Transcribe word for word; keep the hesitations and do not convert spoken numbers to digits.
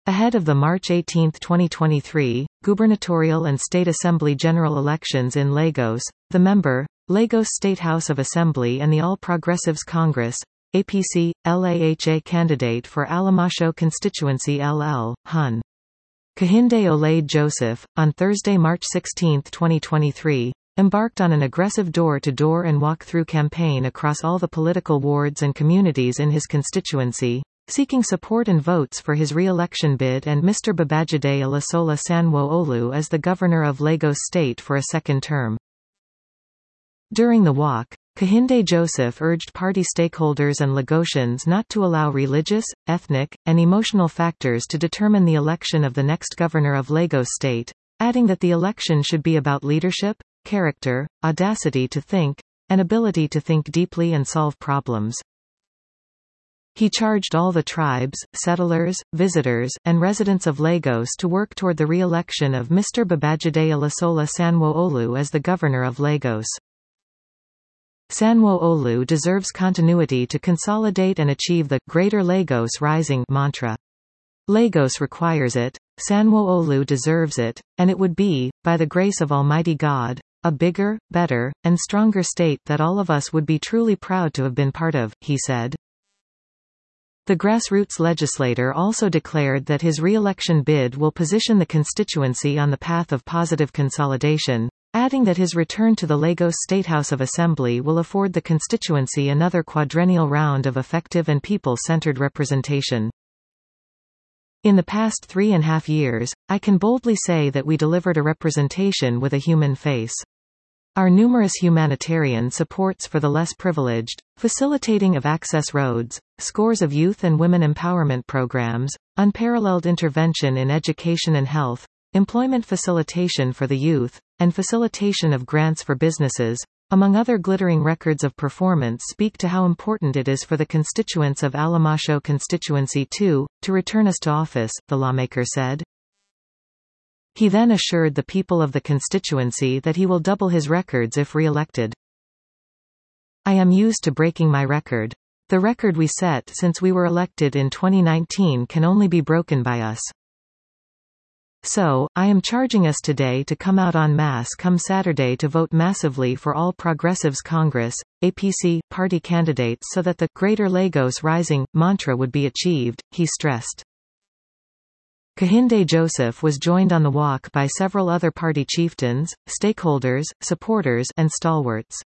Ahead of the March eighteenth twenty twenty-three, gubernatorial and state assembly general elections in Lagos, the member, Lagos State House of Assembly and the All Progressives Congress, A P C, L A H A candidate for Alamasho constituency L L, Hun. Kehinde Olade Joseph, on Thursday, March sixteenth twenty twenty-three, embarked on an aggressive door-to-door and walk-through campaign across all the political wards and communities in his constituency, seeking support and votes for his re-election bid and Mister Babajide Olasola Sanwo-Olu as the governor of Lagos State for a second term. During the walk, Kehinde Joseph urged party stakeholders and Lagosians not to allow religious, ethnic, and emotional factors to determine the election of the next governor of Lagos State, adding that the election should be about leadership, character, audacity to think, and ability to think deeply and solve problems. He charged all the tribes, settlers, visitors, and residents of Lagos to work toward the re-election of Mister Babajide Olasola Sanwo-Olu as the governor of Lagos. Sanwo-Olu deserves continuity to consolidate and achieve the Greater Lagos Rising mantra. Lagos requires it, Sanwo-Olu deserves it, and it would be, by the grace of Almighty God, a bigger, better, and stronger state that all of us would be truly proud to have been part of, he said. The grassroots legislator also declared that his re-election bid will position the constituency on the path of positive consolidation, adding that his return to the Lagos State House of Assembly will afford the constituency another quadrennial round of effective and people-centered representation. In the past three and a half years, I can boldly say that we delivered a representation with a human face. Our numerous humanitarian supports for the less privileged, facilitating of access roads, scores of youth and women empowerment programs, unparalleled intervention in education and health, employment facilitation for the youth, and facilitation of grants for businesses, among other glittering records of performance, speak to how important it is for the constituents of Alamasho Constituency two, to return us to office, the lawmaker said. He then assured the people of the constituency that he will double his records if re-elected. I am used to breaking my record. The record we set since we were elected in twenty nineteen can only be broken by us. So, I am charging us today to come out en masse come Saturday to vote massively for All Progressives Congress, A P C, party candidates so that the Greater Lagos Rising mantra would be achieved, he stressed. Kehinde Joseph was joined on the walk by several other party chieftains, stakeholders, supporters, and stalwarts.